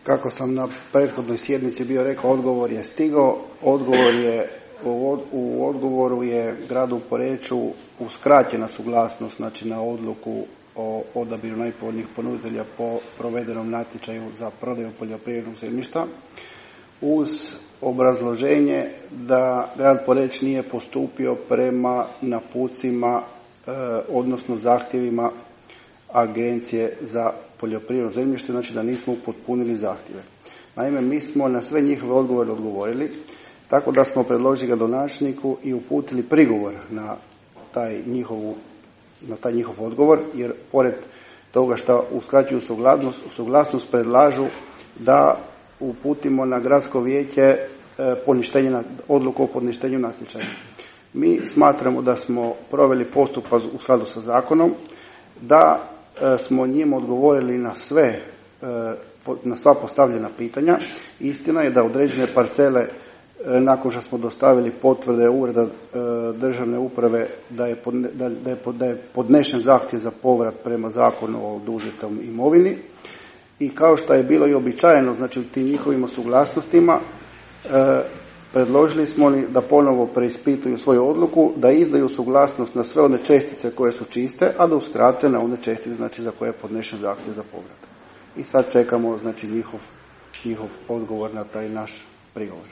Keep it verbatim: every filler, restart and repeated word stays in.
Kako sam na prethodnoj sjednici bio rekao, odgovor je stigao. Odgovor je, u, u odgovoru je gradu Poreču uskraćena suglasnost, znači na odluku o odabiru najpovoljnijih ponuditelja po provedenom natječaju za prodaju poljoprivrednog zemljišta, uz obrazloženje da grad Poreč nije postupio prema napucima, e, odnosno zahtjevima Agencije za poljoprivredno zemljište, znači da nismo upotpunili zahtjeve. Naime, mi smo na sve njihove odgovore odgovorili, tako da smo predložili gradonačelniku i uputili prigovor na taj njihovu, na taj njihov odgovor, jer pored toga što uskraćuju suglasnost, suglasnost predlažu da uputimo na gradsko vijeće poništenje, odluku o poništenju natječaja. Mi smatramo da smo proveli postupak u skladu sa zakonom, da smo njima odgovorili na sve, na sva postavljena pitanja. Istina je da određene parcele, nakon što smo dostavili potvrde ureda državne uprave da je, podne, da, da je, da je podnešen zahtjev za povrat prema zakonu o oduzetom imovini, i kao što je bilo i običajeno, znači u tim njihovim suglasnostima, predložili smo da ponovo preispituju svoju odluku, da izdaju suglasnost na sve one čestice koje su čiste, a da uskrate na one čestice, znači za koje je podnešen zahtjev za povrat. I sad čekamo, znači, njihov, njihov odgovor na taj naš prigovor.